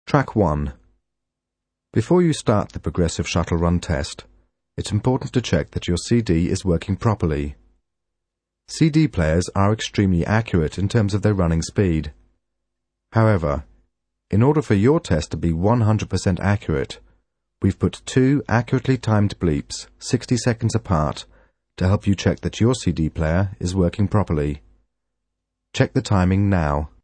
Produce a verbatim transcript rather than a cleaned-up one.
Track one. Before you start the Progressive Shuttle Run test, it's important to check that your C D is working properly. C D players are extremely accurate in terms of their running speed. However, in order for your test to be one hundred percent accurate, we've put two accurately timed bleeps, sixty seconds apart, to help you check that your C D player is working properly. Check the timing now.